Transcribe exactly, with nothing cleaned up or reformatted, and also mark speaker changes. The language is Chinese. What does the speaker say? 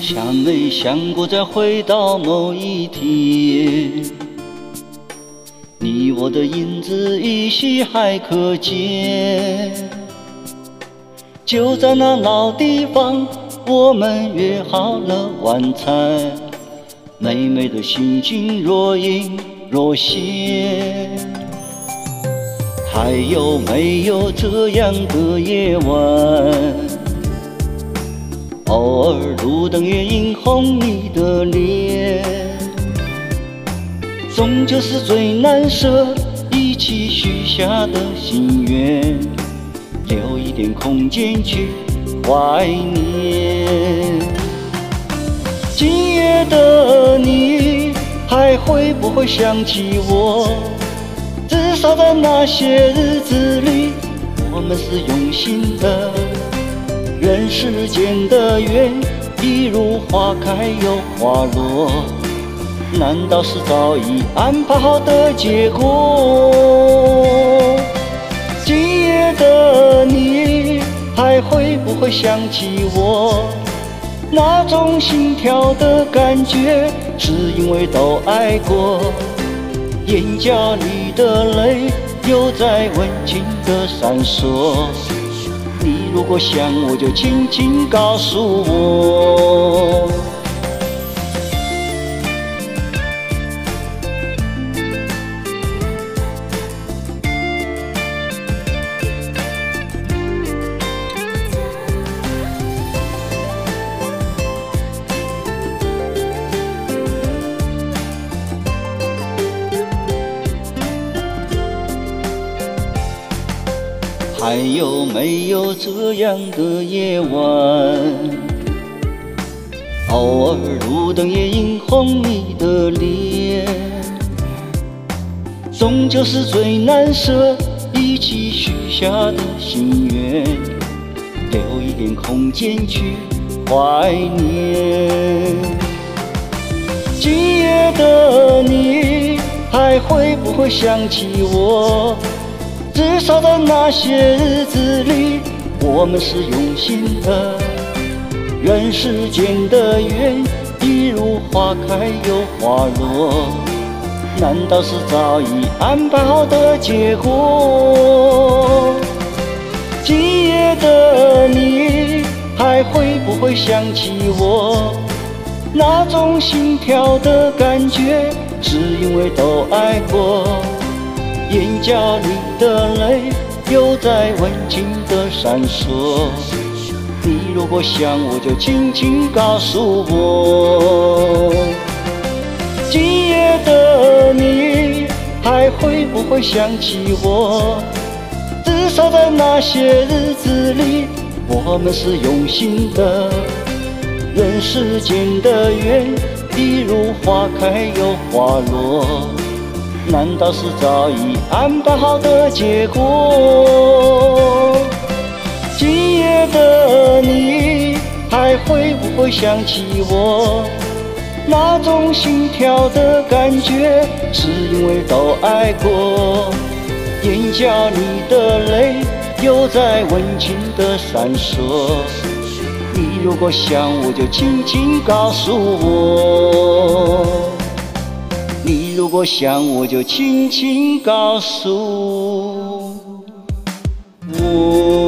Speaker 1: 想没想过再回到某一天，你我的影子依稀还可见。就在那老地方，我们约好了晚餐，美美的心境若隐若现。还有没有这样的夜晚，偶尔路灯也映红你的脸，终究是最难舍一起许下的心愿，留一点空间去怀念。今夜的你还会不会想起我？至少在那些日子里，我们是用心的。人世间的缘，一如花开又花落，难道是早已安排好的结果？今夜的你还会不会想起我？那种心跳的感觉，是因为都爱过。眼角里的泪又在温情的闪烁，你如果想我就轻轻告诉我。还有没有这样的夜晚，偶尔路灯也映红你的脸，终究是最难舍一起许下的心愿，留一点空间去怀念。今夜的你还会不会想起我？至少在那些日子里，我们是用心的。人世间的缘，一如花开又花落，难道是早已安排好的结果？今夜的你还会不会想起我？那种心跳的感觉，是因为都爱过。眼角里的泪又在温情的闪烁，你如果想我就轻轻告诉我。今夜的你还会不会想起我？至少在那些日子里，我们是用心的。人世间的缘，一如花开又花落，难道是早已安排好的结果？今夜的你还会不会想起我？那种心跳的感觉，是因为都爱过。眼角里的泪又在温情的闪烁，你如果想我就轻轻告诉我。你如果想我就轻轻告诉我。